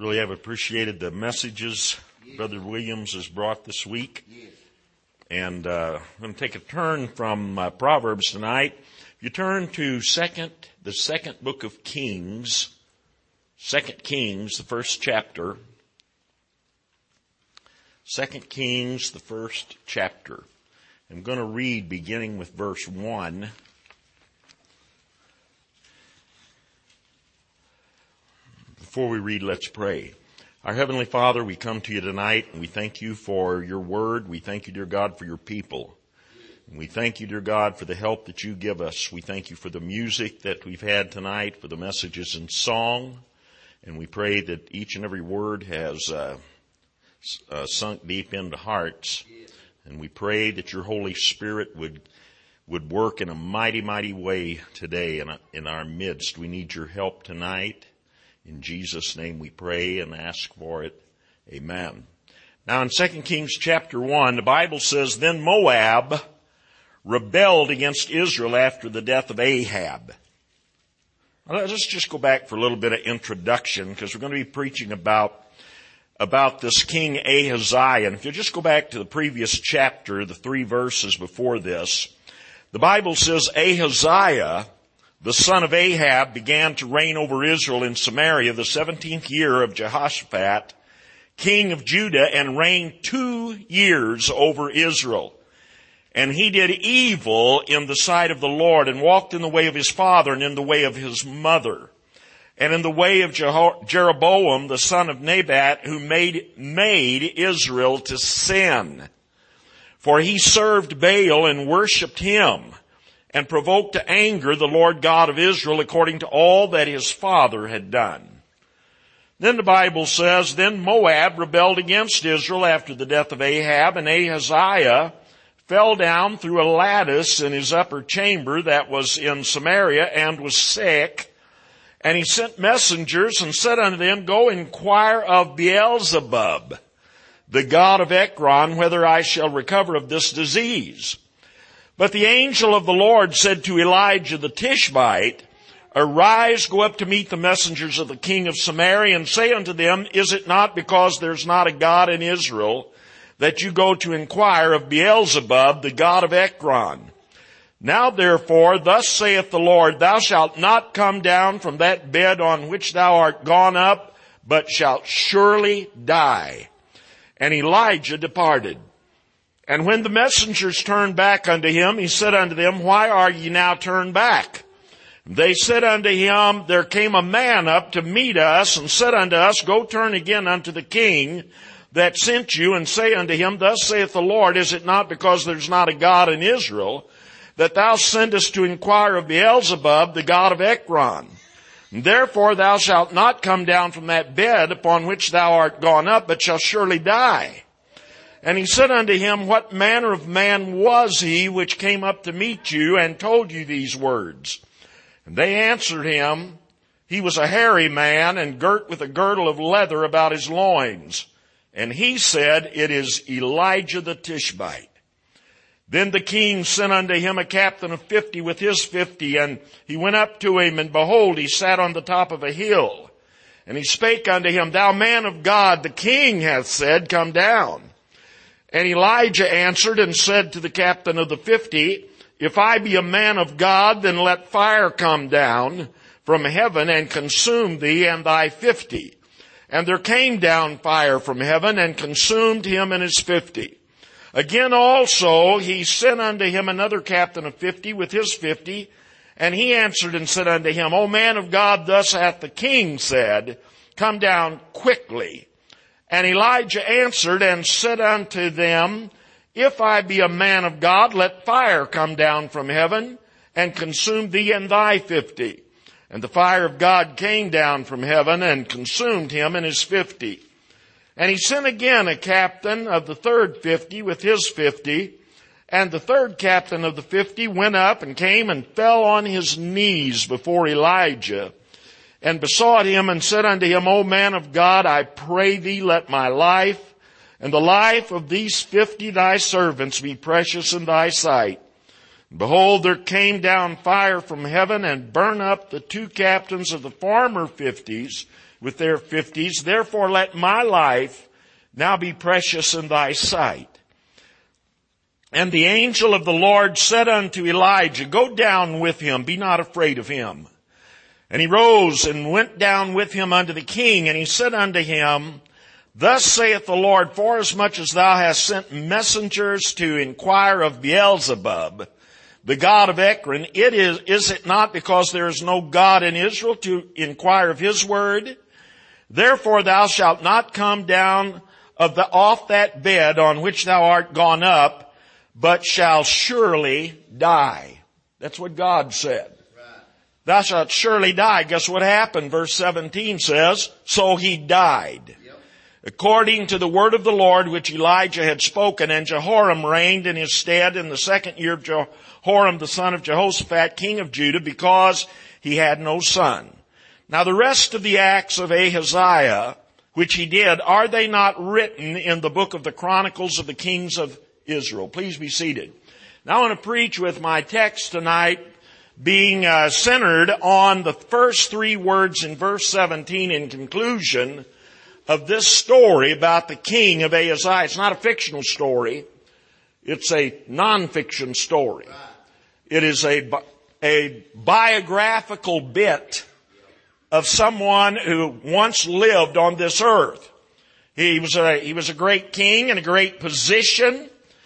Really have appreciated the messages Brother Williams has brought this week. And I'm going to take a turn from Proverbs tonight. If you turn to the second book of Kings, 2 Kings, the first chapter. 2 Kings, the first chapter. I'm going to read beginning with verse 1. Before we read, let's pray. Our Heavenly Father, we come to you tonight and we thank you for your word. We thank you, dear God, for your people. And we thank you, dear God, for the help that you give us. We thank you for the music that we've had tonight, for the messages in song. And we pray that each and every word has sunk deep into hearts. And we pray that your Holy Spirit would work in a mighty, mighty way today in our midst. We need your help tonight. In Jesus' name we pray and ask for it. Amen. Now in 2 Kings chapter 1, the Bible says, Then Moab rebelled against Israel after the death of Ahab. Now, let's just go back for a little bit of introduction because we're going to be preaching about this King Ahaziah. And if you just go back to the previous chapter, the 3 verses before this, the Bible says Ahaziah, the son of Ahab, began to reign over Israel in Samaria the 17th year of Jehoshaphat, king of Judah, and reigned 2 years over Israel. And he did evil in the sight of the Lord and walked in the way of his father and in the way of his mother and in the way of Jeroboam, the son of Nebat, who made Israel to sin. For he served Baal and worshipped him, and provoked to anger the Lord God of Israel according to all that his father had done. Then the Bible says, Then Moab rebelled against Israel after the death of Ahab, and Ahaziah fell down through a lattice in his upper chamber that was in Samaria and was sick. And he sent messengers and said unto them, Go inquire of Beelzebub, the god of Ekron, whether I shall recover of this disease. But the angel of the Lord said to Elijah the Tishbite, Arise, go up to meet the messengers of the king of Samaria, and say unto them, Is it not because there's not a God in Israel that you go to inquire of Beelzebub, the god of Ekron? Now therefore, thus saith the Lord, Thou shalt not come down from that bed on which thou art gone up, but shalt surely die. And Elijah departed. And when the messengers turned back unto him, he said unto them, Why are ye now turned back? They said unto him, There came a man up to meet us, and said unto us, Go turn again unto the king that sent you, and say unto him, Thus saith the Lord, Is it not because there's not a God in Israel, that thou sendest to inquire of Beelzebub, the god of Ekron? And therefore thou shalt not come down from that bed upon which thou art gone up, but shalt surely die. And he said unto him, What manner of man was he which came up to meet you and told you these words? And they answered him, He was a hairy man and girt with a girdle of leather about his loins. And he said, It is Elijah the Tishbite. Then the king sent unto him a captain of 50 with his 50, and he went up to him, and behold, he sat on the top of a hill. And he spake unto him, Thou man of God, the king hath said, Come down. And Elijah answered and said to the captain of the 50, If I be a man of God, then let fire come down from heaven and consume thee and thy 50. And there came down fire from heaven and consumed him and his 50. Again also he sent unto him another captain of 50 with his 50. And he answered and said unto him, O man of God, thus hath the king said, Come down quickly. And Elijah answered and said unto them, If I be a man of God, let fire come down from heaven and consume thee and thy 50. And the fire of God came down from heaven and consumed him and his 50. And he sent again a captain of the third 50 with his 50. And the third captain of the 50 went up and came and fell on his knees before Elijah and besought him and said unto him, O man of God, I pray thee, let my life and the life of these 50 thy servants be precious in thy sight. And behold, there came down fire from heaven and burned up the 2 captains of the former 50s with their 50s. Therefore let my life now be precious in thy sight. And the angel of the Lord said unto Elijah, go down with him, be not afraid of him. And he rose and went down with him unto the king, and he said unto him, thus saith the Lord, forasmuch as thou hast sent messengers to inquire of Beelzebub, the god of Ekron, is it not because there is no God in Israel to inquire of his word? Therefore thou shalt not come down off that bed on which thou art gone up, but shall surely die. That's what God said. Thou shalt surely die. Guess what happened? Verse 17 says, so he died. According to the word of the Lord which Elijah had spoken, and Jehoram reigned in his stead in the 2nd year of Jehoram the son of Jehoshaphat, king of Judah, because he had no son. Now the rest of the acts of Ahaziah, which he did, are they not written in the book of the Chronicles of the kings of Israel? Please be seated. Now I want to preach with my text tonight being centered on the first 3 words in verse 17 in conclusion of this story about the king of Ahaziah. It's not a fictional story. It's a non-fiction story. It is a biographical bit of someone who once lived on this earth. He was a great king in a great position.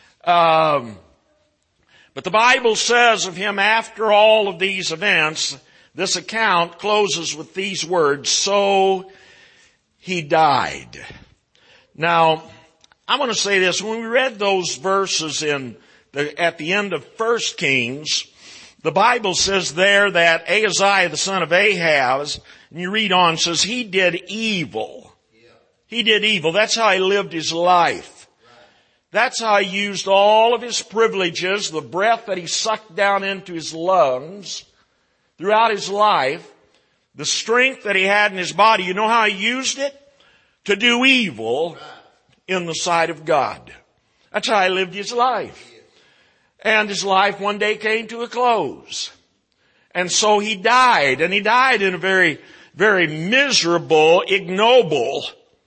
But the Bible says of him after all of these events, this account closes with these words, so he died. Now, I want to say this. When we read those verses at the end of 1 Kings, the Bible says there that Ahaziah, the son of Ahaz, and you read on, says he did evil. He did evil. That's how he lived his life. That's how he used all of his privileges, the breath that he sucked down into his lungs throughout his life, the strength that he had in his body. You know how he used it? To do evil in the sight of God. That's how he lived his life. And his life one day came to a close. And so he died. And he died in a very, very miserable, ignoble,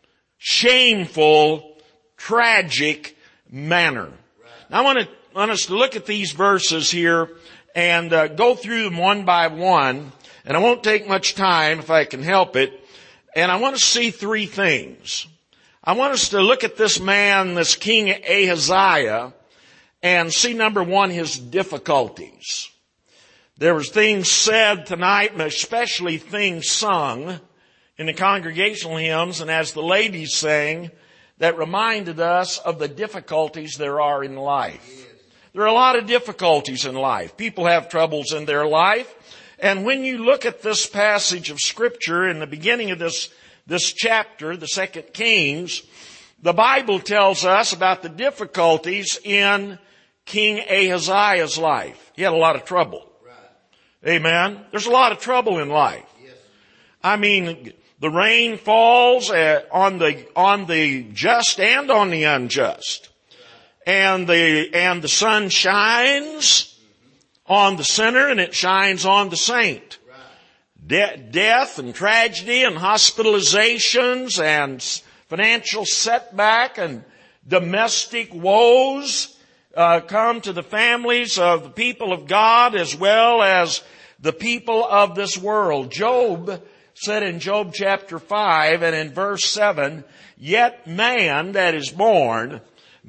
shameful, tragic manner. Now I want us to look at these verses here and go through them one by one. And I won't take much time if I can help it. And I want to see 3 things. I want us to look at this man, this King Ahaziah, and see, number 1, his difficulties. There was things said tonight, and especially things sung in the congregational hymns and as the ladies sang, that reminded us of the difficulties there are in life. There are a lot of difficulties in life. People have troubles in their life. And when you look at this passage of Scripture in the beginning of this chapter, the 2nd Kings, the Bible tells us about the difficulties in King Ahaziah's life. He had a lot of trouble. Right. Amen. There's a lot of trouble in life. Yes. I mean, the rain falls on the just and on the unjust. And the sun shines on the sinner and it shines on the saint. Death and tragedy and hospitalizations and financial setback and domestic woes come to the families of the people of God as well as the people of this world. Job said in Job chapter 5 and in verse 7, yet man that is born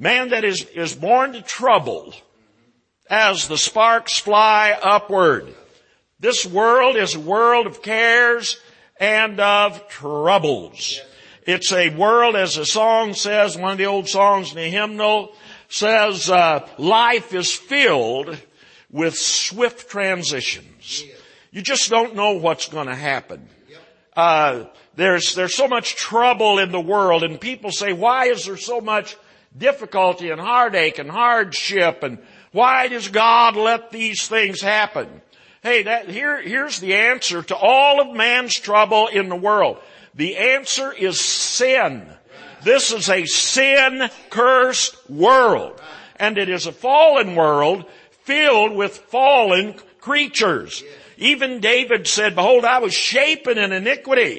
to trouble, as the sparks fly upward. This world is a world of cares and of troubles. It's a world, as the song says, one of the old songs in the hymnal says, life is filled with swift transitions. You just don't know what's going to happen. There's so much trouble in the world, and people say, why is there so much difficulty and heartache and hardship, and why does God let these things happen? Hey, here's the answer to all of man's trouble in the world. The answer is sin. This is a sin-cursed world. And it is a fallen world filled with fallen creatures. Even David said, behold, I was shapen in iniquity.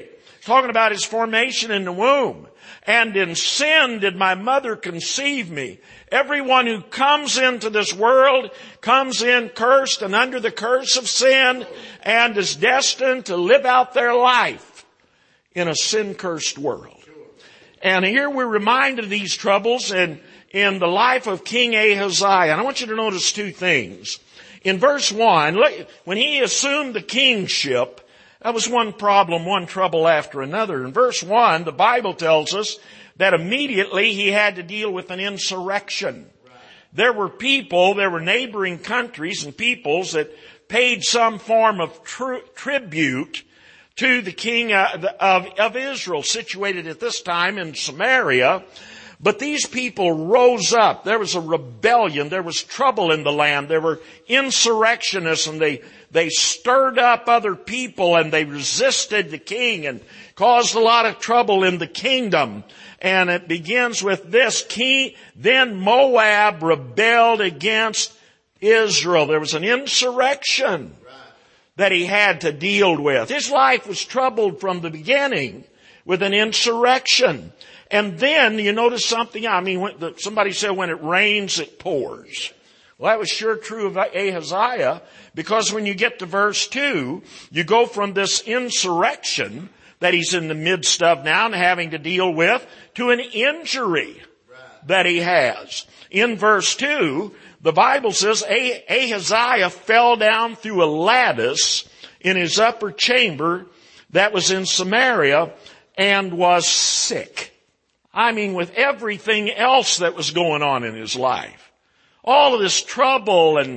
talking about his formation in the womb. And in sin did my mother conceive me. Everyone who comes into this world comes in cursed and under the curse of sin and is destined to live out their life in a sin-cursed world. And here we're reminded of these troubles in the life of King Ahaziah. And I want you to notice two things. In verse 1, when he assumed the kingship, that was one problem, one trouble after another. In verse 1, the Bible tells us that immediately he had to deal with an insurrection. There were neighboring countries and peoples that paid some form of tribute to the king of Israel, situated at this time in Samaria. But these people rose up. There was a rebellion. There was trouble in the land. There were insurrectionists, and they stirred up other people, and they resisted the king and caused a lot of trouble in the kingdom. And it begins with this: then Moab rebelled against Israel. There was an insurrection that he had to deal with. His life was troubled from the beginning with an insurrection. And then you notice something. Somebody said when it rains, it pours. Well, that was sure true of Ahaziah, because when you get to verse 2, you go from this insurrection that he's in the midst of now and having to deal with to an injury that he has. In verse 2, the Bible says Ahaziah fell down through a lattice in his upper chamber that was in Samaria and was sick. With everything else that was going on in his life. All of this trouble and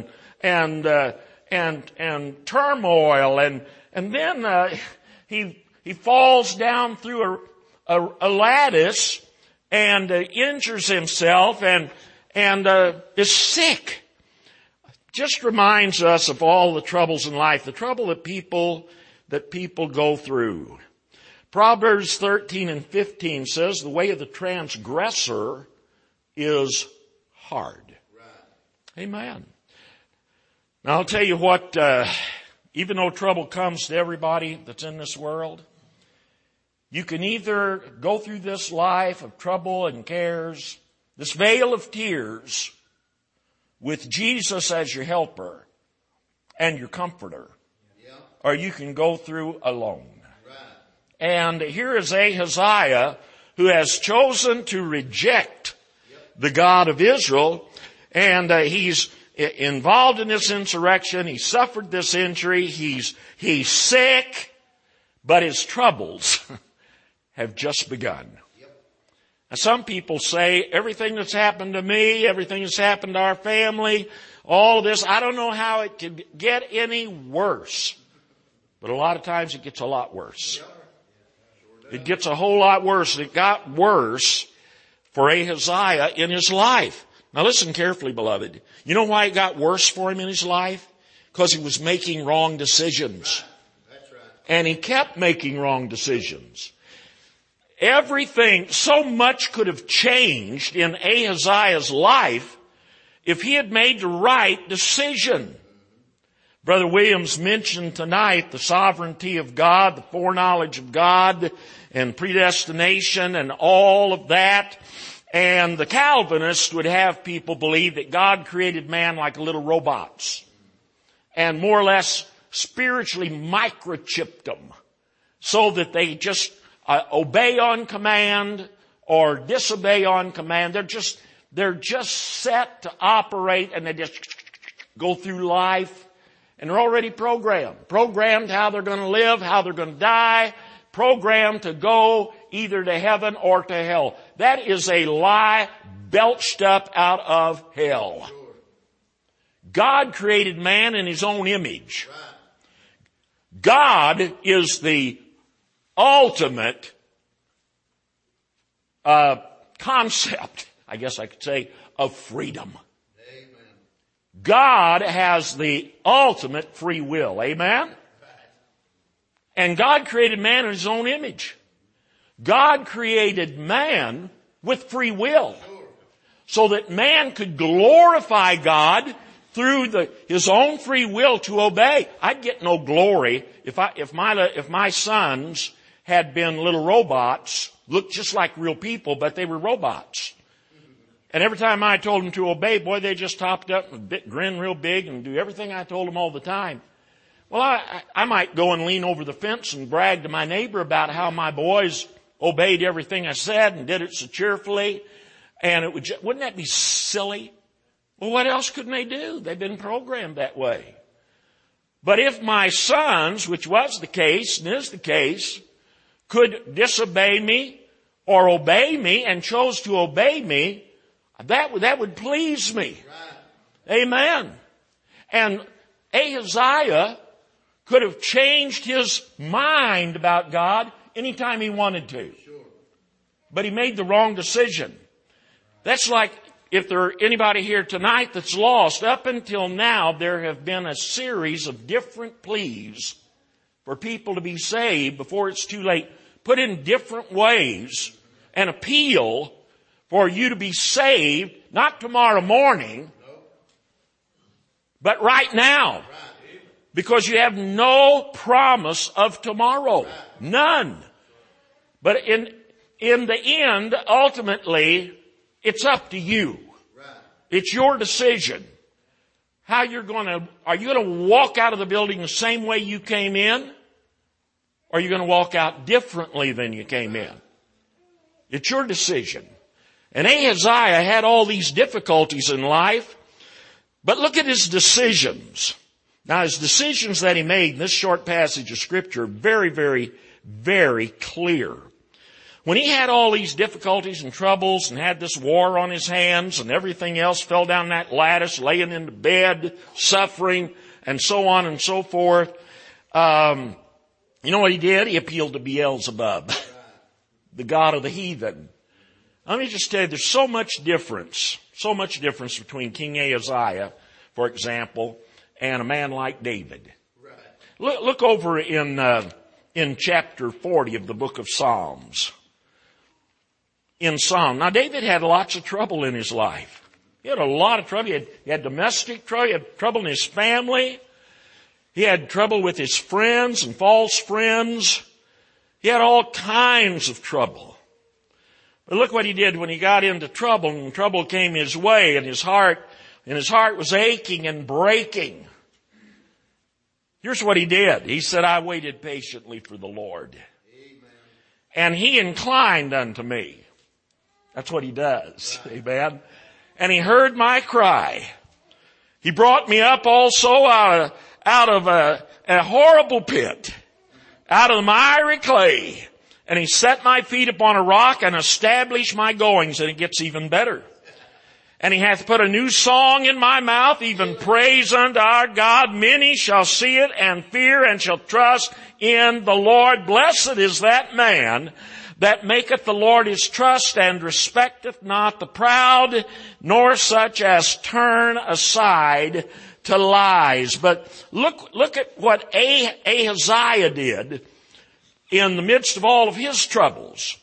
turmoil, and then he falls down through a lattice and injures himself and is sick. Just reminds us of all the troubles in life, the trouble that people go through. Proverbs 13 and 15 says the way of the transgressor is hard. Right. Amen. Now I'll tell you what, even though trouble comes to everybody that's in this world, you can either go through this life of trouble and cares, this vale of tears, with Jesus as your helper and your comforter, or you can go through alone. And here is Ahaziah, who has chosen to reject the God of Israel, and he's involved in this insurrection. He suffered this injury. He's sick, but his troubles have just begun. Now, some people say everything that's happened to me, everything that's happened to our family, all of this, I don't know how it could get any worse. But a lot of times it gets a lot worse. It gets a whole lot worse. It got worse for Ahaziah in his life. Now listen carefully, beloved. You know why it got worse for him in his life? Because he was making wrong decisions. That's right. And he kept making wrong decisions. Everything, so much could have changed in Ahaziah's life if he had made the right decision. Brother Williams mentioned tonight the sovereignty of God, the foreknowledge of God, and predestination and all of that. And the Calvinists would have people believe that God created man like little robots and more or less spiritually microchipped them so that they just obey on command or disobey on command. They're just set to operate, and they just go through life. And they're already programmed how they're going to live, how they're going to die, programmed to go either to heaven or to hell. That is a lie belched up out of hell. God created man in his own image. God is the ultimate concept, I guess I could say, of freedom. God has the ultimate free will. Amen? And God created man in his own image. God created man with free will so that man could glorify God through his own free will to obey. I'd get no glory if my sons had been little robots, looked just like real people, but they were robots. And every time I told them to obey, boy, they just topped up and grin real big and do everything I told them all the time. Well, I might go and lean over the fence and brag to my neighbor about how my boys obeyed everything I said and did it so cheerfully. And wouldn't that be silly? Well, what else could they do? They've been programmed that way. But if my sons, which was the case and is the case, could disobey me or obey me and chose to obey me, that would please me. Right. Amen. And Ahaziah could have changed his mind about God anytime he wanted to. Sure. But he made the wrong decision. That's like if there are anybody here tonight that's lost. Up until now, there have been a series of different pleas for people to be saved before it's too late, put in different ways, an appeal for you to be saved, not tomorrow morning, but right now. Because you have no promise of tomorrow. None. But in the end, ultimately, it's up to you. It's your decision. Are you going to walk out of the building the same way you came in? Or are you going to walk out differently than you came in? It's your decision. And Ahaziah had all these difficulties in life. But look at his decisions. Now, his decisions that he made in this short passage of Scripture are very, very, very clear. When he had all these difficulties and troubles and had this war on his hands and everything else, fell down that lattice, laying in the bed, suffering, and so on and so forth, you know what he did? He appealed to Beelzebub, the god of the heathen. Let me just tell you, there's so much difference between King Ahaziah, for example, and a man like David. Right. Look over in chapter 40 of the book of Psalms. In Psalm. Now, David had lots of trouble in his life. He had a lot of trouble. He had domestic trouble. He had trouble in his family. He had trouble with his friends and false friends. He had all kinds of trouble. But look what he did when he got into trouble, and trouble came his way, and his heart was aching and breaking. Here's what he did. He said, I waited patiently for the Lord. Amen. And he inclined unto me. That's what he does. Right. Amen. And he heard my cry. He brought me up also out of a horrible pit, out of the miry clay. And he set my feet upon a rock and established my goings. And it gets even better. And he hath put a new song in my mouth, even praise unto our God. Many shall see it and fear and shall trust in the Lord. Blessed is that man that maketh the Lord his trust and respecteth not the proud, nor such as turn aside to lies. But look at what Ahaziah did in the midst of all of his troubles.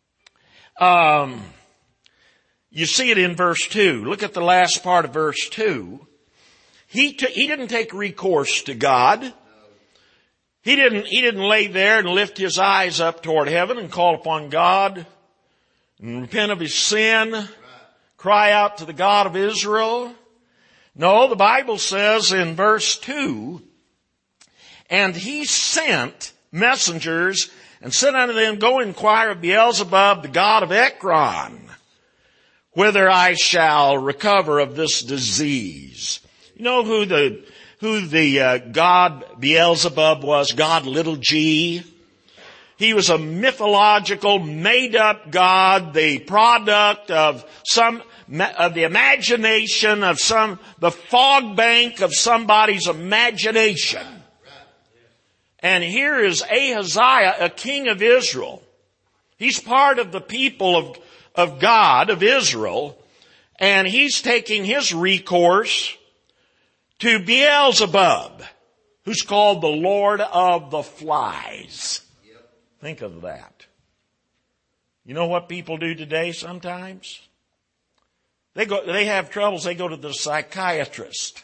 You see it in verse 2. Look at the last part of verse 2. He didn't take recourse to God. He didn't lay there and lift his eyes up toward heaven and call upon God and repent of his sin, cry out to the God of Israel. No, the Bible says in verse 2, and he sent messengers and said unto them, go inquire of Beelzebub, the god of Ekron, whether I shall recover of this disease. You know who the god Beelzebub was? God little g. He was a mythological, made-up god, the product of the imagination of the fog bank of somebody's imagination. And here is Ahaziah, a king of Israel. He's part of the people of God, of Israel, and he's taking his recourse to Beelzebub, who's called the Lord of the Flies. Yep. Think of that. You know what people do today sometimes? They have troubles, they go to the psychiatrist.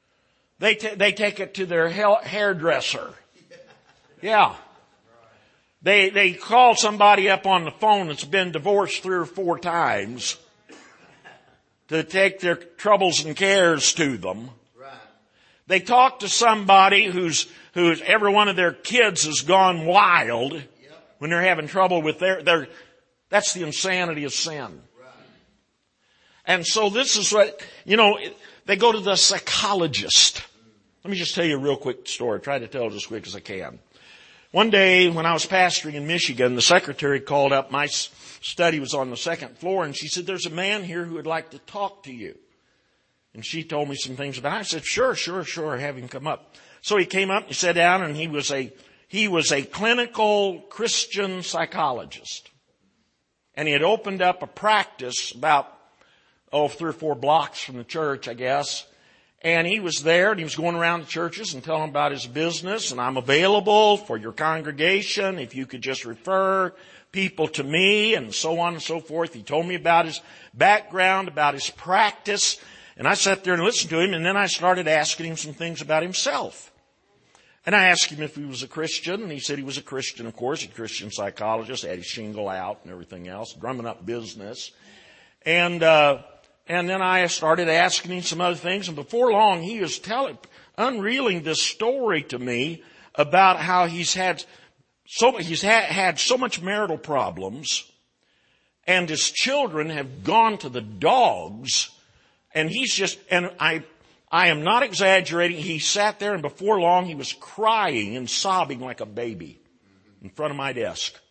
Yep. They take it to their hairdresser. Yeah. They call somebody up on the phone that's been divorced 3 or 4 times to take their troubles and cares to them. Right. They talk to somebody who's every one of their kids has gone wild when they're having trouble with that's the insanity of sin. Right. And so this is what, they go to the psychologist. Let me just tell you a real quick story. Try to tell it as quick as I can. One day when I was pastoring in Michigan, the secretary called up. My study was on the 2nd floor, and she said, "There's a man here who would like to talk to you." And she told me some things about it. I said, sure, have him come up. So he came up and he sat down, and he was a clinical Christian psychologist. And he had opened up a practice about 3 or 4 blocks from the church, I guess. And he was there, and he was going around the churches and telling about his business. And I'm available for your congregation if you could just refer people to me, and so on and so forth. He told me about his background, about his practice. And I sat there and listened to him, and then I started asking him some things about himself. And I asked him if he was a Christian, and he said he was a Christian, of course, a Christian psychologist, had his shingle out and everything else, drumming up business. And then I started asking him some other things, and before long he was unreeling this story to me about how he's had so much marital problems, and his children have gone to the dogs, and I am not exaggerating, he sat there and before long he was crying and sobbing like a baby in front of my desk.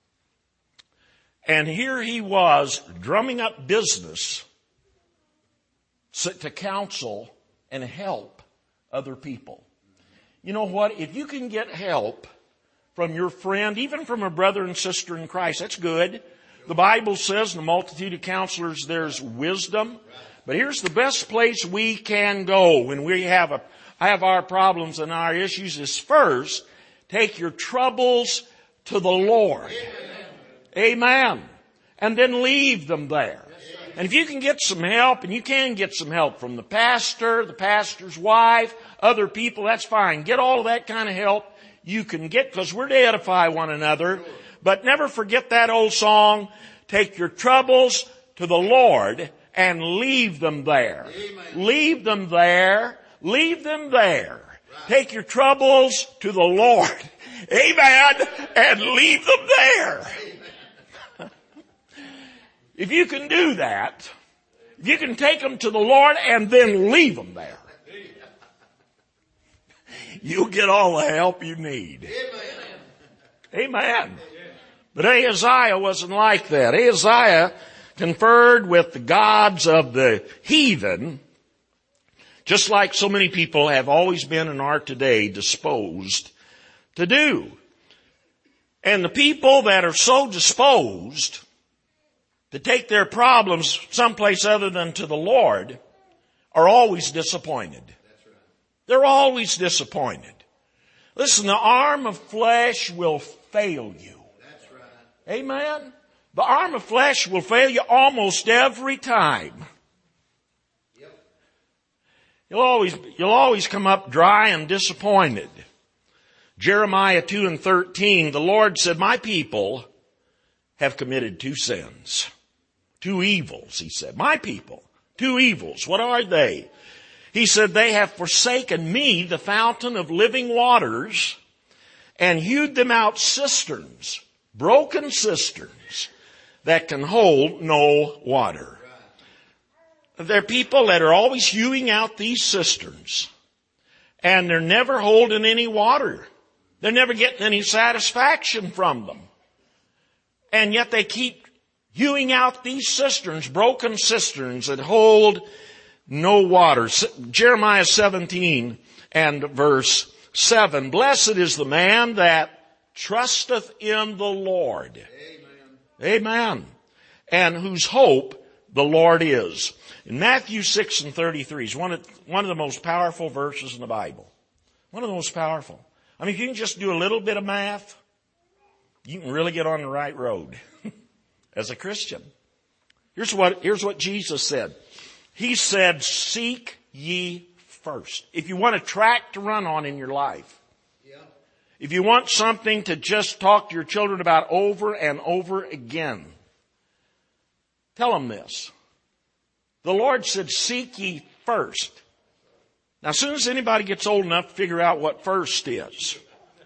And here he was drumming up business to counsel and help other people. You know what? If you can get help from your friend, even from a brother and sister in Christ, that's good. The Bible says in the multitude of counselors there's wisdom. But here's the best place we can go when we have our problems and our issues is first, take your troubles to the Lord. Amen. And then leave them there. And if you can get some help, and you can get some help from the pastor, the pastor's wife, other people, that's fine. Get all of that kind of help you can get, because we're to edify one another. But never forget that old song, take your troubles to the Lord and leave them there. Amen. Leave them there. Leave them there. Right. Take your troubles to the Lord. Amen. And leave them there. If you can do that, if you can take them to the Lord and then leave them there, you'll get all the help you need. Amen. But Ahaziah wasn't like that. Ahaziah conferred with the gods of the heathen, just like so many people have always been and are today disposed to do. And the people that are so disposed to take their problems someplace other than to the Lord are always disappointed. That's right. They're always disappointed. Listen, the arm of flesh will fail you. That's right. Amen? The arm of flesh will fail you almost every time. Yep. You'll always come up dry and disappointed. Jeremiah 2:13, the Lord said, my people have committed 2 sins. 2 evils, he said. My people, 2 evils. What are they? He said, they have forsaken me, the fountain of living waters, and hewed them out cisterns, broken cisterns, that can hold no water. They're people that are always hewing out these cisterns, and they're never holding any water. They're never getting any satisfaction from them. And yet they keep hewing out these cisterns, broken cisterns that hold no water. Jeremiah 17 and verse 7. Blessed is the man that trusteth in the Lord. Amen. Amen. And whose hope the Lord is. In Matthew 6:33 is one of the most powerful verses in the Bible. One of the most powerful. I mean, if you can just do a little bit of math, you can really get on the right road as a Christian. Here's what Jesus said. He said, seek ye first. If you want a track to run on in your life, if you want something to just talk to your children about over and over again, tell them this. The Lord said, seek ye first. Now, as soon as anybody gets old enough to figure out what first is,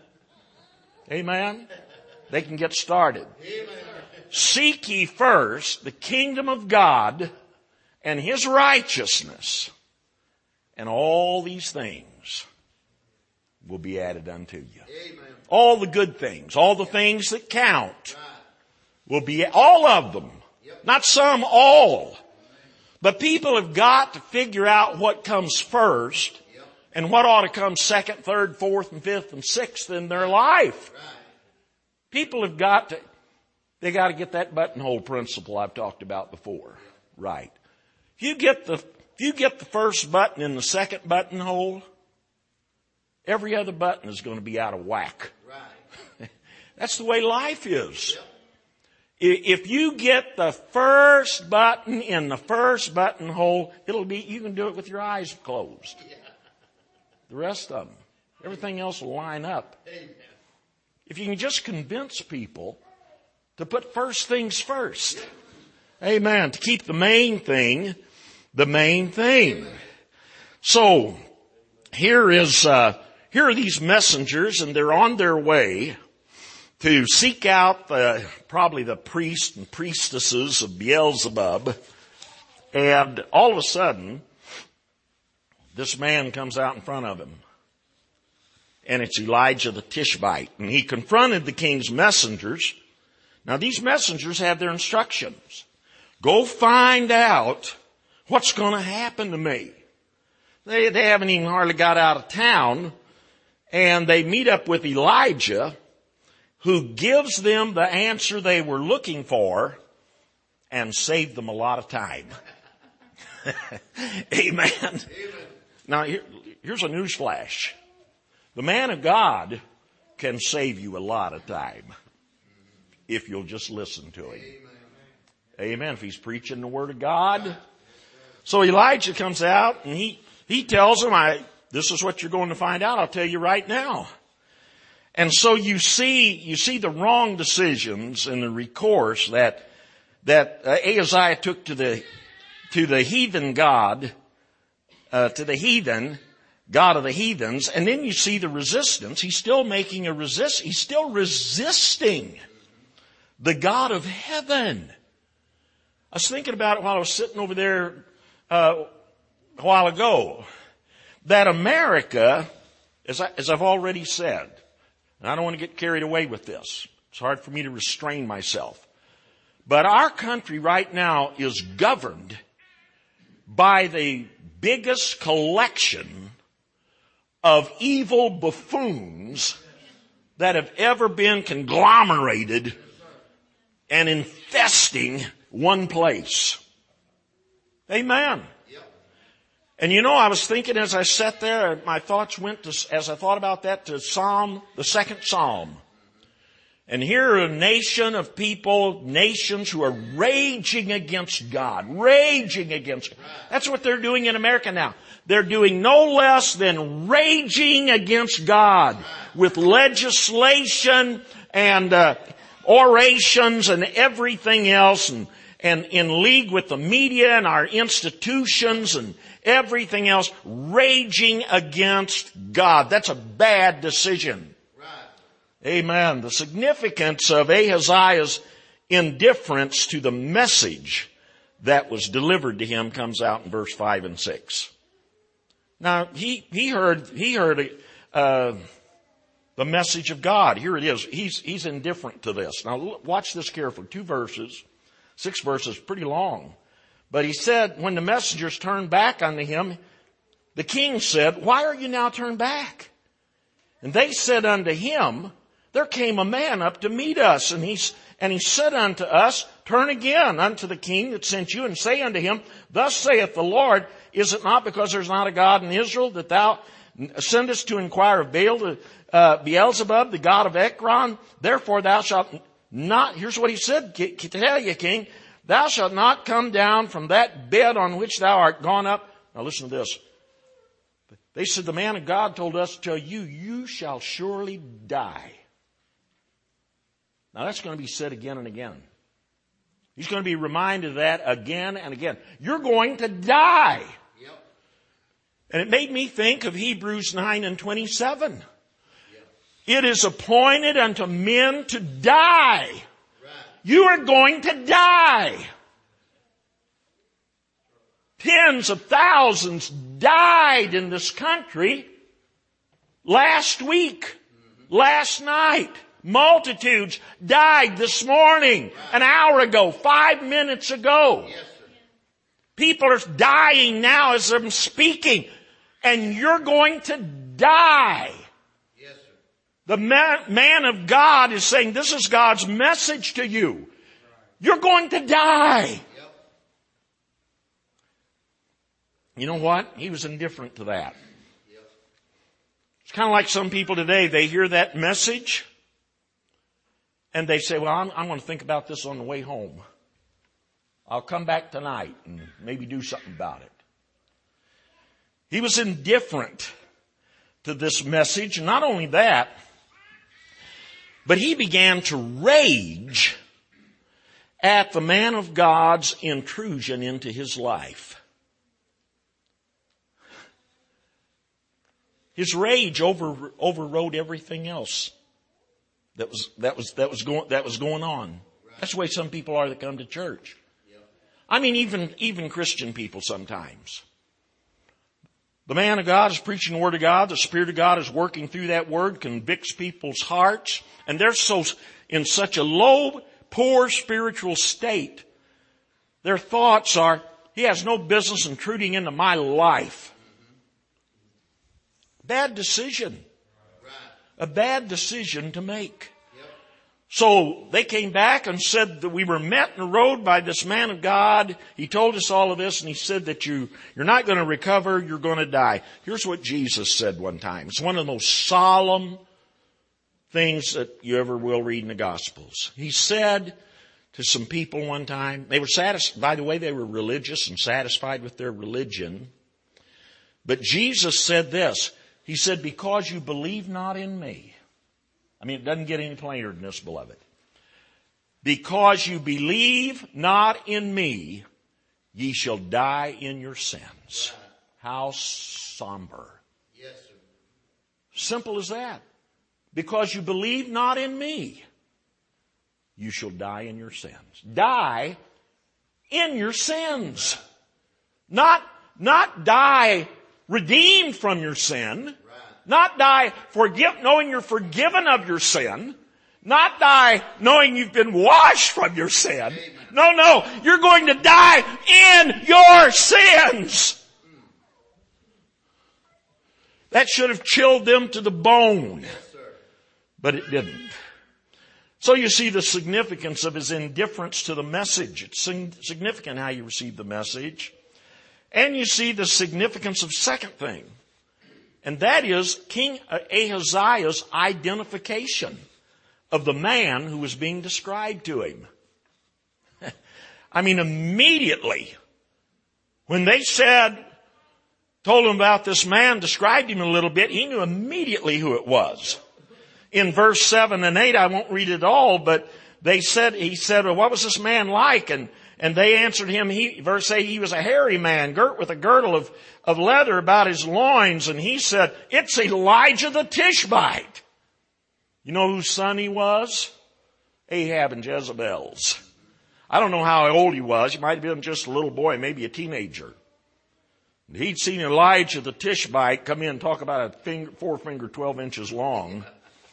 amen, they can get started. Amen. Seek ye first the kingdom of God and His righteousness, and all these things will be added unto you. Amen. All the good things, all the things that count will be, all of them. Yep. Not some, all. But people have got to figure out what comes first and what ought to come second, third, fourth, and fifth, and sixth in their life. People have got to, they got to get that buttonhole principle I've talked about before. Right. If you get the first button in the second buttonhole, every other button is going to be out of whack. Right. That's the way life is. Yep. If you get the first button in the first buttonhole, you can do it with your eyes closed. Yeah. The rest of them, everything else will line up. Amen. If you can just convince people to put first things first. Yeah. Amen. To keep the main thing the main thing. Amen. So, here are these messengers, and they're on their way to seek out probably the priests and priestesses of Beelzebub. And all of a sudden, this man comes out in front of him. And it's Elijah the Tishbite. And he confronted the king's messengers. Now these messengers have their instructions. Go find out what's going to happen to me. They haven't even hardly got out of town. And they meet up with Elijah, who gives them the answer they were looking for and saved them a lot of time. Amen. Amen. Now, here's a news flash. The man of God can save you a lot of time if you'll just listen to him. Amen. If he's preaching the word of God. So Elijah comes out and he tells them, this is what you're going to find out. I'll tell you right now. And so you see the wrong decisions and the recourse that Ahaziah took to the heathen God, to the heathen God of the heathens, and then you see the resistance. He's still making he's still resisting the God of heaven. I was thinking about it while I was sitting over there a while ago, that America, as I've already said, and I don't want to get carried away with this. It's hard for me to restrain myself. But our country right now is governed by the biggest collection of evil buffoons that have ever been conglomerated and infesting one place. Amen. And I was thinking as I sat there, my thoughts went to, as I thought about that, to the second Psalm. And here are a nation of people, nations who are raging against God, raging against God. That's what they're doing in America now. They're doing no less than raging against God with legislation and orations and everything else, and in league with the media and our institutions and everything else, raging against God. That's a bad decision. Right. Amen. The significance of Ahaziah's indifference to the message that was delivered to him comes out in verse 5 and 6. Now, he heard the message of God. Here it is. He's indifferent to this. Now, watch this carefully. 2 verses, 6 verses, pretty long. But he said, when the messengers turned back unto him, the king said, why are you now turned back? And they said unto him, there came a man up to meet us, and he said unto us, turn again unto the king that sent you, and say unto him, thus saith the Lord, is it not because there's not a God in Israel that thou sendest to inquire of Beelzebub, the god of Ekron? Therefore thou shalt not, here's what he said, to tell you, king, thou shalt not come down from that bed on which thou art gone up. Now listen to this. They said, the man of God told us to tell you, you shall surely die. Now that's going to be said again and again. He's going to be reminded of that again and again. You're going to die. Yep. And it made me think of Hebrews 9:27. Yep. It is appointed unto men to die. Right. You are going to die. Tens of thousands died in this country last week, last night. Multitudes died this morning, an hour ago, 5 minutes ago. Yes, sir. People are dying now as I'm speaking, and you're going to die. Yes, sir. The man of God is saying, this is God's message to you. You're going to die. Yep. You know what? He was indifferent to that. Yep. It's kind of like some people today, they hear that message, and they say, well, I'm going to think about this on the way home. I'll come back tonight and maybe do something about it. He was indifferent to this message. Not only that, but he began to rage at the man of God's intrusion into his life. His rage overrode everything else that was going on. That's the way some people are that come to church. I mean, even Christian people sometimes. The man of God is preaching the Word of God. The Spirit of God is working through that Word, convicts people's hearts. And they're in such a low, poor spiritual state. Their thoughts are, he has no business intruding into my life. Bad decision. A bad decision to make. So they came back and said that we were met in the road by this man of God. He told us all of this, and he said that you're not going to recover, you're going to die. Here's what Jesus said one time. It's one of the most solemn things that you ever will read in the Gospels. He said to some people one time, they were satisfied, by the way, they were religious and satisfied with their religion. But Jesus said this. He said, because you believe not in me. I mean, it doesn't get any plainer than this, beloved. Because you believe not in me, ye shall die in your sins. How somber. Yes, sir. Simple as that. Because you believe not in me, you shall die in your sins. Die in your sins. Not die redeemed from your sin. Not die knowing you're forgiven of your sin. Not die knowing you've been washed from your sin. No, you're going to die in your sins. That should have chilled them to the bone. But it didn't. So you see the significance of his indifference to the message. It's significant how you receive the message. And you see the significance of second thing. And that is King Ahaziah's identification of the man who was being described to him. I mean, immediately, when they told him about this man, described him a little bit, he knew immediately who it was. In verse 7 and 8, I won't read it all, but he said, well, what was this man like? And they answered him, verse 8, he was a hairy man, girt with a girdle of leather about his loins. And he said, it's Elijah the Tishbite. You know whose son he was? Ahab and Jezebel's. I don't know how old he was. He might have been just a little boy, maybe a teenager. He'd seen Elijah the Tishbite come in and talk about a forefinger 12 inches long.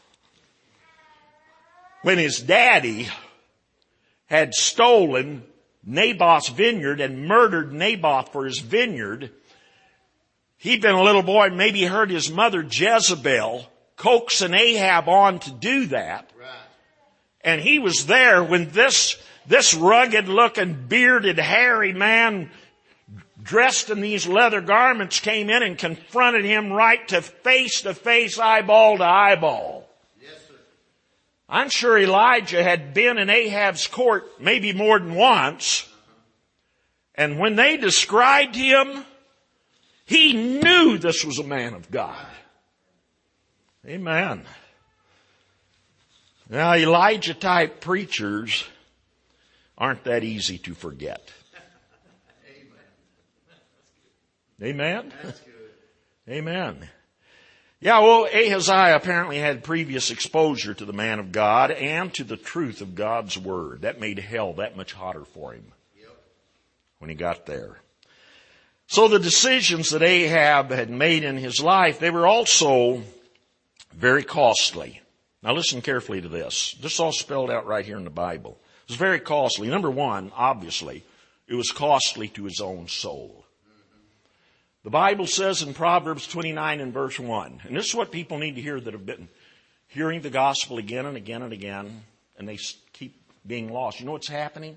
When his daddy had stolen Naboth's vineyard and murdered Naboth for his vineyard, he'd been a little boy, maybe heard his mother Jezebel coaxing Ahab on to do that. Right. And he was there when this rugged looking, bearded, hairy man dressed in these leather garments came in and confronted him right to face, eyeball to eyeball. I'm sure Elijah had been in Ahab's court maybe more than once. And when they described him, He knew this was a man of God. Amen. Now, Elijah-type preachers aren't that easy to forget. Amen? That's good. Amen. Yeah, well, Ahaziah apparently had previous exposure to the man of God and to the truth of God's word. That made hell that much hotter for him when he got there. So the decisions that Ahab had made in his life, they were also very costly. Now listen carefully to this. This is all spelled out right here in the Bible. It was very costly. Number one, obviously, it was costly to his own soul. The Bible says in Proverbs 29 and verse 1, and this is what people need to hear that have been hearing the gospel again and again and again, and they keep being lost. You know what's happening?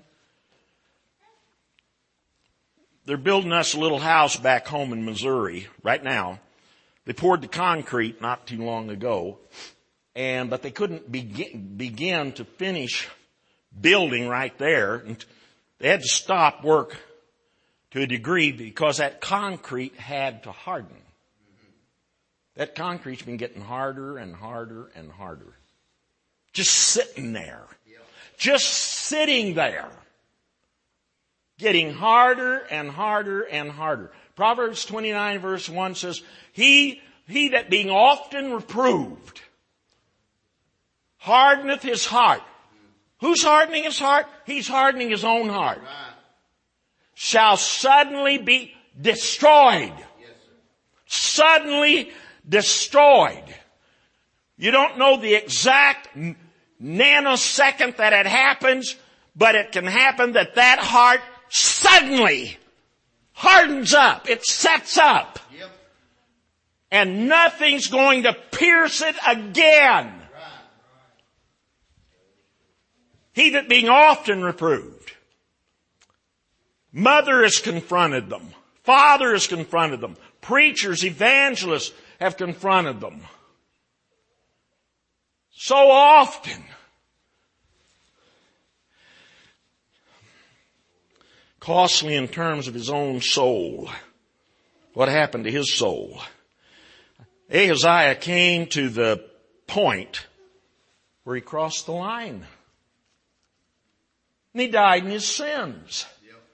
They're building us a little house back home in Missouri right now. They poured the concrete not too long ago, but they couldn't begin to finish building right there. And they had to stop work to a degree because that concrete had to harden. That concrete's been getting harder and harder and harder. Just sitting there. Just sitting there. Getting harder and harder and harder. Proverbs 29 verse 1 says, He that being often reproved hardeneth his heart. Who's hardening his heart? He's hardening his own heart. Shall suddenly be destroyed. Suddenly destroyed. You don't know the exact nanosecond that it happens, but it can happen that heart suddenly hardens up. It sets up. Yep. And nothing's going to pierce it again. He that being often reproved. Mother has confronted them. Father has confronted them. Preachers, evangelists have confronted them. So often. Costly in terms of his own soul. What happened to his soul? Ahaziah came to the point where he crossed the line. And he died in his sins.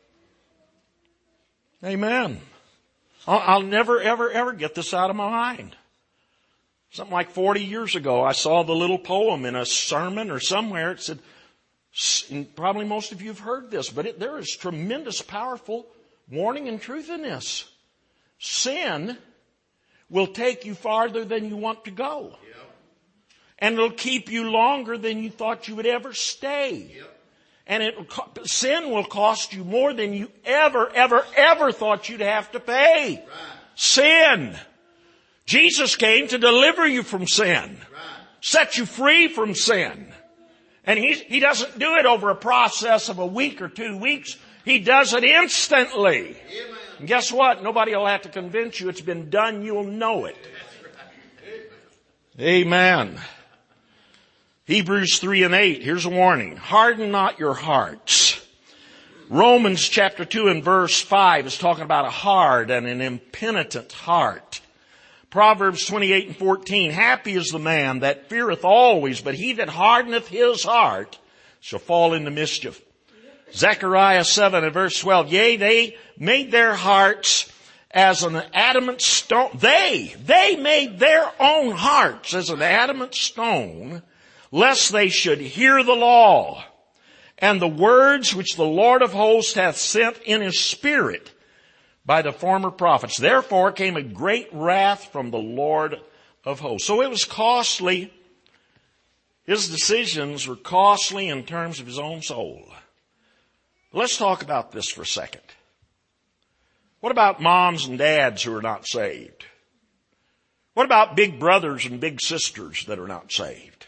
Amen. I'll never, ever, ever get this out of my mind. Something like 40 years ago, I saw the little poem in a sermon or somewhere. It said, and probably most of you have heard this, but there is tremendous, powerful warning and truth in this. Sin will take you farther than you want to go. Yep. And it'll keep you longer than you thought you would ever stay. Yep. And sin will cost you more than you ever, ever, ever thought you'd have to pay. Right. Sin. Jesus came to deliver you from sin. Right. Set you free from sin. And he doesn't do it over a process of a week or 2 weeks. He does it instantly. Amen. And guess what? Nobody will have to convince you it's been done. You'll know it. Right. Amen. Hebrews 3 and 8. Here's a warning. Harden not your hearts. Romans chapter 2 and verse 5 is talking about a hard and an impenitent heart. Proverbs 28 and 14. Happy is the man that feareth always, but he that hardeneth his heart shall fall into mischief. Zechariah 7 and verse 12. Yea, they made their hearts as an adamant stone. They made their own hearts as an adamant stone, lest they should hear the law and the words which the Lord of hosts hath sent in his spirit by the former prophets. Therefore came a great wrath from the Lord of hosts. So it was costly. His decisions were costly in terms of his own soul. Let's talk about this for a second. What about moms and dads who are not saved? What about big brothers and big sisters that are not saved?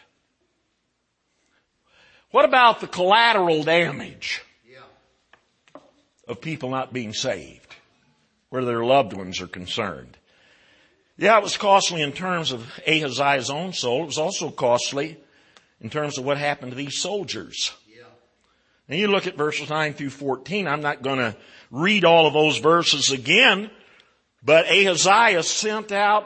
What about the collateral damage of people not being saved, where their loved ones are concerned? Yeah, it was costly in terms of Ahaziah's own soul. It was also costly in terms of what happened to these soldiers. And you look at verses 9 through 14. I'm not going to read all of those verses again, But Ahaziah sent out,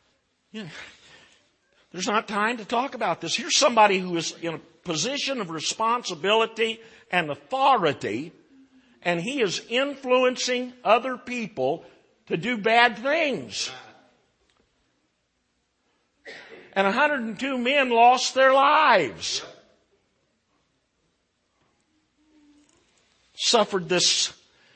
there's not time to talk about this. Here's somebody who is in a position of responsibility and authority, and he is influencing other people to do bad things. And 102 men lost their lives. Suffered this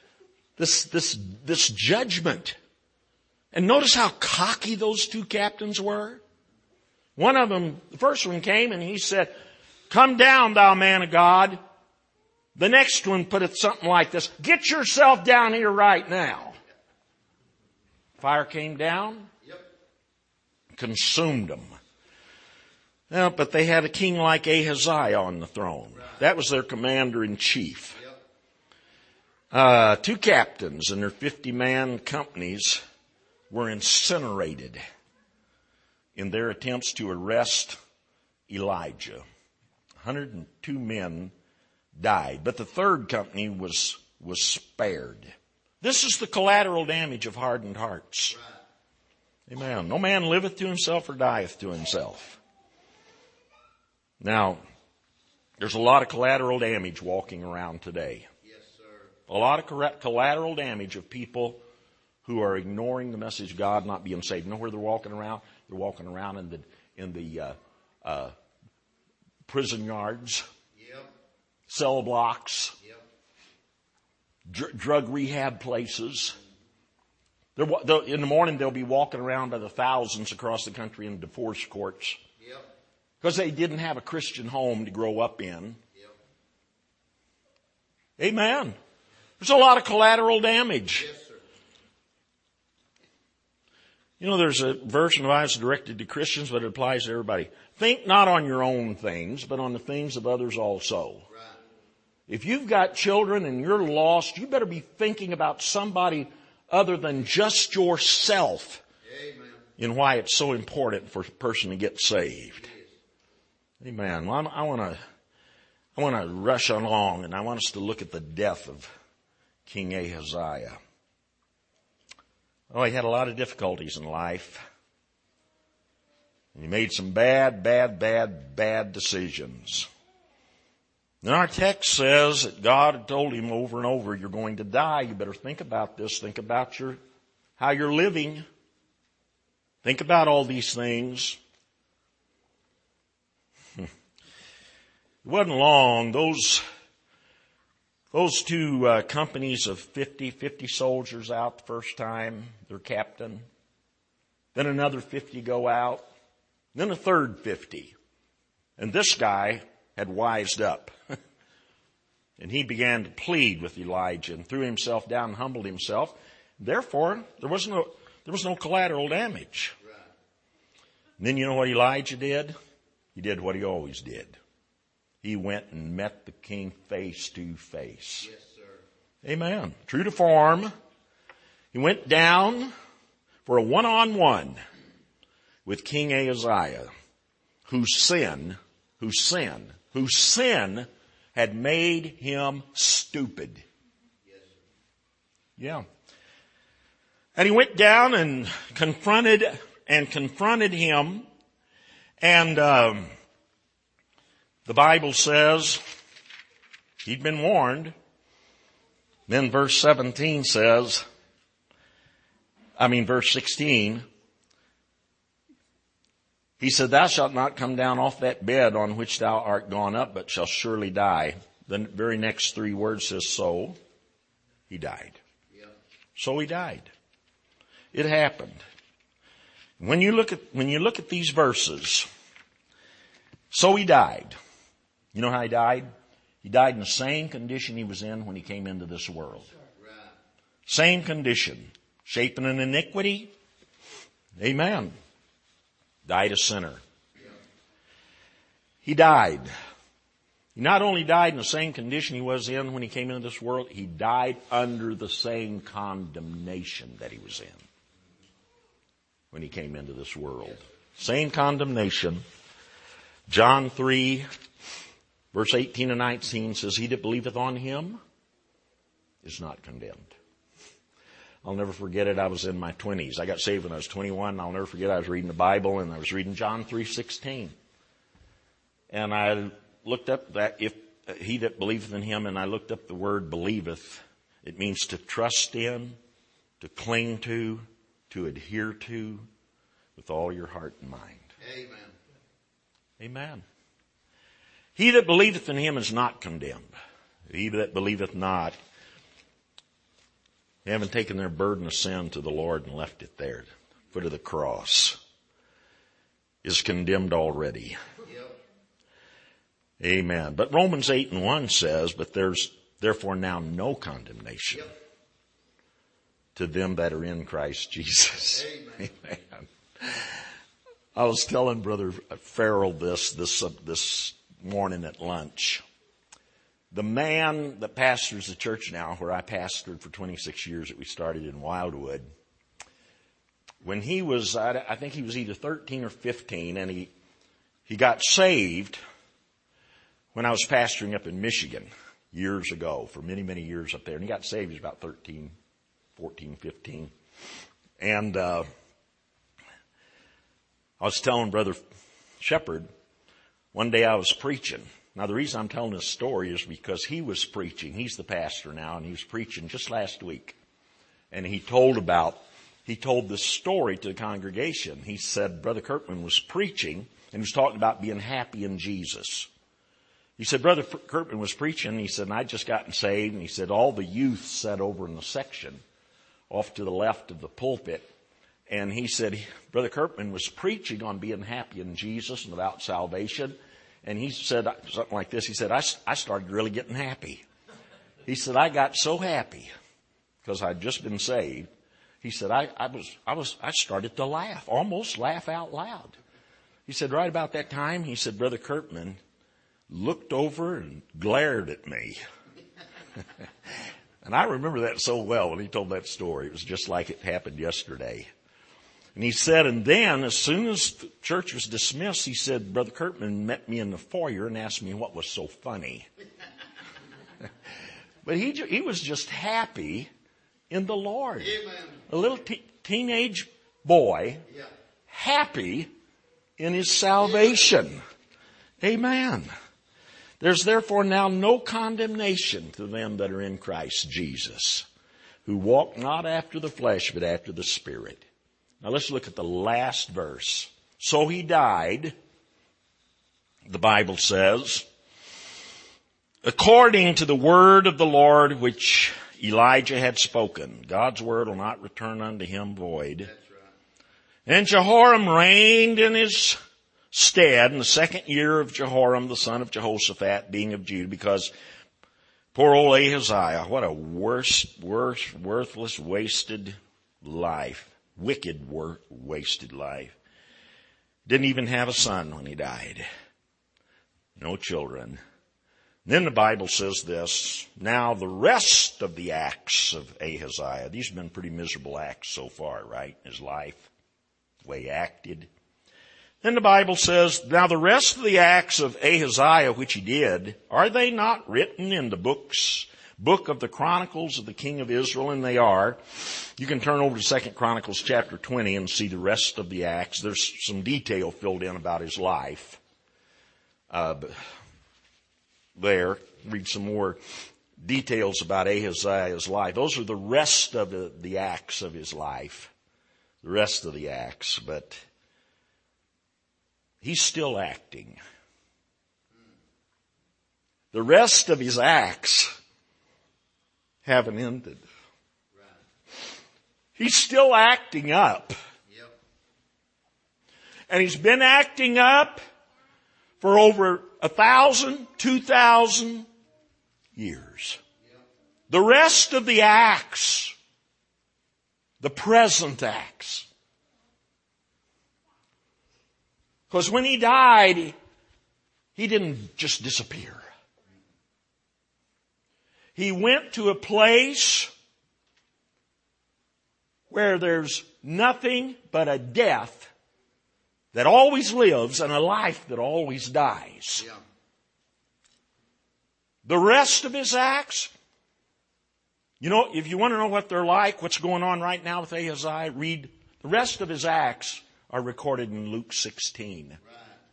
judgment. And notice how cocky those two captains were. One of them, the first one came and he said, "Come down, thou man of God." The next one put it something like this: "Get yourself down here right now." Fire came down, consumed them. Well, but they had a king like Ahaziah on the throne. That was their commander-in-chief. Two captains and their 50-man companies were incinerated in their attempts to arrest Elijah. 102 men died, but the third company was spared. This is the collateral damage of hardened hearts. Amen. No man liveth to himself or dieth to himself. Now, there's a lot of collateral damage walking around today. Yes, sir. A lot of collateral damage of people who are ignoring the message of God, not being saved. You know where they're walking around? They're walking around in the prison yards, cell blocks, drug rehab places. In the morning, they'll be walking around by the thousands across the country in divorce courts because they didn't have a Christian home to grow up in. Amen. There's a lot of collateral damage. Yes, sir. You know, there's a version of Isaiah directed to Christians, but it applies to everybody. Think not on your own things, but on the things of others also. Right. If you've got children and you're lost, you better be thinking about somebody other than just yourself. Amen. In why it's so important for a person to get saved. Amen. Well, I want to rush along, and I want us to look at the death of King Ahaziah. Oh, he had a lot of difficulties in life. He made some bad decisions. And our text says that God had told him over and over, "You're going to die. You better think about this. Think about how you're living. Think about all these things." It wasn't long. Those two companies of 50 soldiers out the first time, their captain. Then another 50 go out. Then a third 50. And this guy had wised up. And he began to plead with Elijah and threw himself down and humbled himself. Therefore, there was no collateral damage. Right. And then you know what Elijah did? He did what he always did. He went and met the king face to face. Yes, sir. Amen. True to form, he went down for a one-on-one with King Ahaziah, whose sin had made him stupid. Yes, sir. Yeah. And he went down and confronted him. And the Bible says he'd been warned. Then verse 16 says, he said, "Thou shalt not come down off that bed on which thou art gone up, but shalt surely die." The very next three words says, so he died. Yeah. So he died. It happened. When you look at these verses, so he died. You know how he died? He died in the same condition he was in when he came into this world. Right. Same condition. Shaping in iniquity. Amen. Died a sinner. Yeah. He died. He not only died in the same condition he was in when he came into this world, he died under the same condemnation that he was in when he came into this world. Same condemnation. John 3, verse 18 and 19 says, "He that believeth on him is not condemned. I'll never forget it. I was in my 20s. I got saved when I was 21. I'll never forget I was reading the Bible and I was reading John 3:16. And I looked up that if he that believeth in him, and I looked up the word believeth. It means to trust in, to cling to adhere to with all your heart and mind. Amen. Amen. He that believeth in him is not condemned. He that believeth not, they haven't taken their burden of sin to the Lord and left it there, foot of the cross, is condemned already. Yep. Amen. But Romans 8:1 says, but there's therefore now no condemnation to them that are in Christ Jesus. Amen. Amen. I was telling Brother Farrell this morning at lunch. The man that pastors the church now, where I pastored for 26 years that we started in Wildwood, when he was, I think he was either 13 or 15, and he got saved when I was pastoring up in Michigan years ago, for many, many years up there. And he got saved, he was about 13, 14, 15. And I was telling Brother Shepherd, one day I was preaching. Now the reason I'm telling this story is because he was preaching. He's the pastor now, and he was preaching just last week. And he told this story to the congregation. He said Brother Kirkman was preaching, and he was talking about being happy in Jesus. He said Brother Kirkman was preaching, and he said, and I'd just gotten saved, and he said all the youth sat over in the section off to the left of the pulpit. And he said Brother Kirkman was preaching on being happy in Jesus and about salvation. And he said something like this. He said, I started really getting happy. He said, I got so happy because I'd just been saved. He said, I started to laugh, almost laugh out loud. He said, right about that time, he said, Brother Kirkman looked over and glared at me. And I remember that so well when he told that story. It was just like it happened yesterday. And he said, and then as soon as the church was dismissed, he said, Brother Kirkman met me in the foyer and asked me what was so funny. But he was just happy in the Lord. Amen. A little teenage boy, happy in his salvation. Amen. There's therefore now no condemnation to them that are in Christ Jesus, who walk not after the flesh, but after the Spirit. Now let's look at the last verse. So he died, the Bible says, according to the word of the Lord which Elijah had spoken. God's word will not return unto him void. That's right. And Jehoram reigned in his stead in the second year of Jehoram, the son of Jehoshaphat, being of Judah, because poor old Ahaziah, what a worthless, wasted life. Wicked, wasted life. Didn't even have a son when he died. No children. Then the Bible says this, now the rest of the acts of Ahaziah, these have been pretty miserable acts so far, right? His life, the way he acted. Then the Bible says, now the rest of the acts of Ahaziah which he did, are they not written in the book of the Chronicles of the King of Israel? And they are. You can turn over to 2 Chronicles chapter 20 and see the rest of the acts. There's some detail filled in about his life. There, read some more details about Ahaziah's life. Those are the rest of the acts of his life. The rest of the acts, but he's still acting. The rest of his acts haven't ended. He's still acting up. Yep. And he's been acting up for over 1,000, 2,000 years. Yep. The rest of the acts, the present acts. Because when he died, he didn't just disappear. He went to a place where there's nothing but a death that always lives and a life that always dies. Yeah. The rest of his acts, You know, if you want to know what they're like, what's going on right now with Ahaziah, read the rest of his acts are recorded in Luke 16. Right.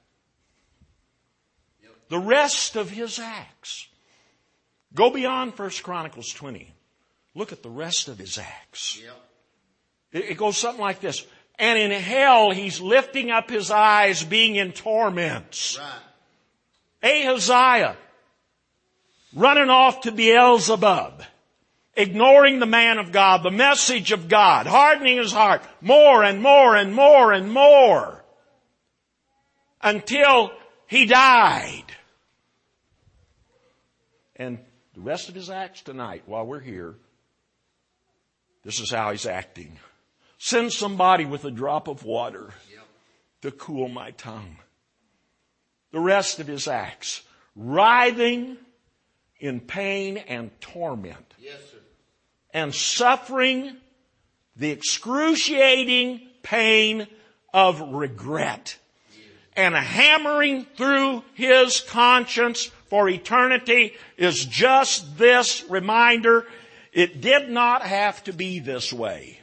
Yep. The rest of his acts. Go beyond 1 Chronicles 20. Look at the rest of his acts. Yep. It goes something like this. And in hell, he's lifting up his eyes, being in torments. Right. Ahaziah, running off to Beelzebub, ignoring the man of God, the message of God, hardening his heart more and more and more and more until he died. And the rest of his acts tonight, while we're here, this is how he's acting. Send somebody with a drop of water to cool my tongue. The rest of his acts, writhing in pain and torment. Yes, sir. And suffering the excruciating pain of regret. And hammering through his conscience for eternity is just this reminder. It did not have to be this way.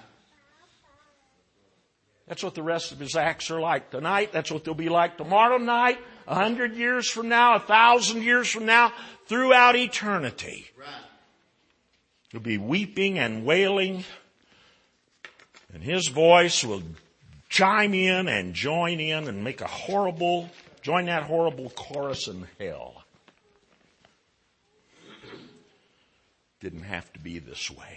That's what the rest of his acts are like tonight. That's what they'll be like tomorrow night, 100 years from now, 1,000 years from now, throughout eternity. Right. He'll be weeping and wailing, and his voice will chime in and join in and make join that horrible chorus in hell. Didn't have to be this way.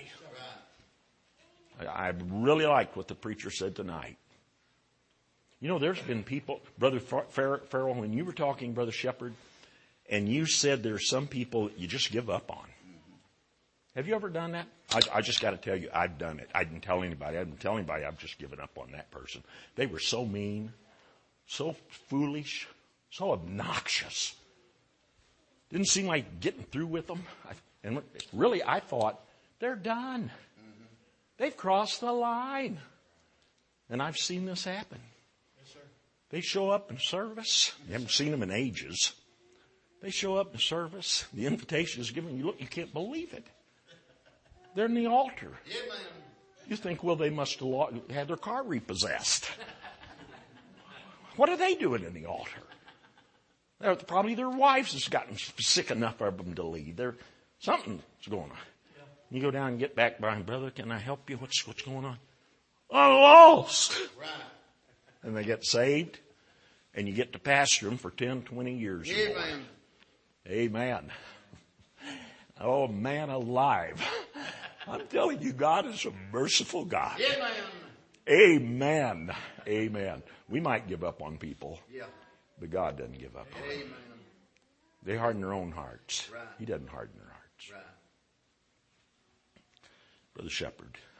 I really liked what the preacher said tonight. You know, there's been people, Brother Farrell, when you were talking, Brother Shepherd, and you said there's some people you just give up on. Have you ever done that? I just got to tell you, I've done it. I didn't tell anybody. I didn't tell anybody. I've just given up on that person. They were so mean, so foolish, so obnoxious. Didn't seem like getting through with them. And really, I thought, they're done. They've crossed the line. And I've seen this happen. Yes, sir. They show up in service. You haven't seen them in ages. They show up in service. The invitation is given. You look, you can't believe it. They're in the altar. Yeah, man. You think, well, they must have had their car repossessed. What are they doing in the altar? Probably their wives has gotten sick enough of them to leave. Something's going on. You go down and get back by him, brother, can I help you? What's going on? I'm lost. Right. And they get saved, and you get to pastor them for 10, 20 years. Amen. Amen. Oh, man alive. I'm telling you, God is a merciful God. Amen. Amen. Amen. We might give up on people, Yeah. but God doesn't give up on them. Amen. They harden their own hearts. Right. He doesn't harden their hearts. Right. Brother Shepherd.